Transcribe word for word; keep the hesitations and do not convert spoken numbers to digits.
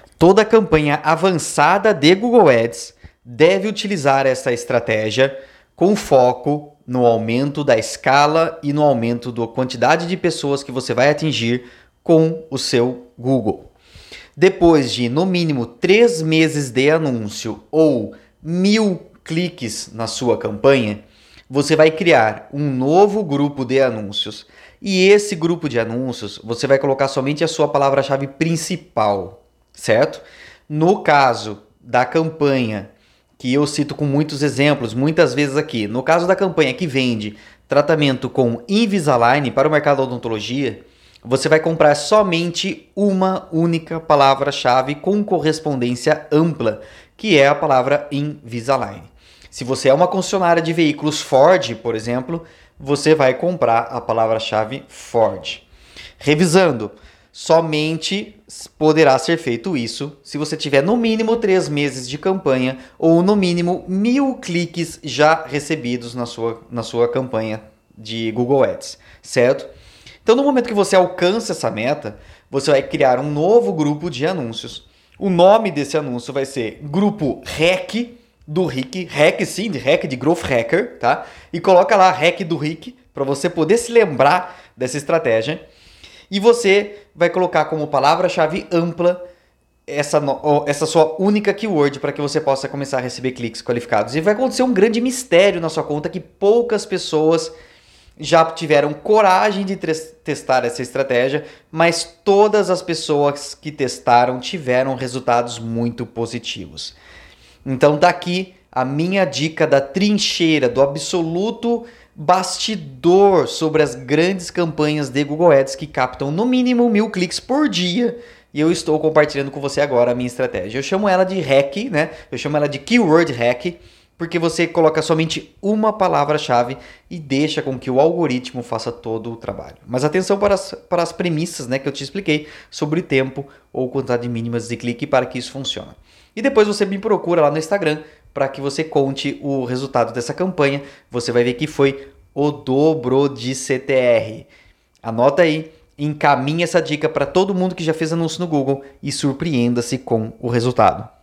Toda campanha avançada de Google Ads deve utilizar essa estratégia com foco no aumento da escala e no aumento da quantidade de pessoas que você vai atingir com o seu Google. Depois de, no mínimo, três meses de anúncio ou mil cliques na sua campanha, você vai criar um novo grupo de anúncios. E esse grupo de anúncios, você vai colocar somente a sua palavra-chave principal, certo? No caso da campanha, que eu cito com muitos exemplos, muitas vezes aqui, no caso da campanha que vende tratamento com Invisalign para o mercado da odontologia, você vai comprar somente uma única palavra-chave com correspondência ampla, que é a palavra Invisalign. Se você é uma concessionária de veículos Ford, por exemplo, você vai comprar a palavra-chave Ford. Revisando, somente poderá ser feito isso se você tiver no mínimo três meses de campanha ou no mínimo mil cliques já recebidos na sua, na sua campanha de Google Ads, certo? Então, no momento que você alcança essa meta, você vai criar um novo grupo de anúncios. O nome desse anúncio vai ser Grupo Hack do Rick, Hack sim, de Hack, de Growth Hacker, tá? E coloca lá Hack do Rick para você poder se lembrar dessa estratégia. E você vai colocar como palavra-chave ampla essa, essa sua única keyword para que você possa começar a receber cliques qualificados. E vai acontecer um grande mistério na sua conta que poucas pessoas já tiveram coragem de testar essa estratégia, mas todas as pessoas que testaram tiveram resultados muito positivos. Então daqui a minha dica da trincheira, do absoluto bastidor sobre as grandes campanhas de Google Ads que captam no mínimo mil cliques por dia. E eu estou compartilhando com você agora a minha estratégia. Eu chamo ela de hack, né? Eu chamo ela de keyword hack, porque você coloca somente uma palavra-chave e deixa com que o algoritmo faça todo o trabalho. Mas atenção para as, para as premissas, né, que eu te expliquei sobre tempo ou quantidade mínima de clique para que isso funcione. E depois você me procura lá no Instagram para que você conte o resultado dessa campanha. Você vai ver que foi o dobro de C T R. Anota aí, encaminhe essa dica para todo mundo que já fez anúncio no Google e surpreenda-se com o resultado.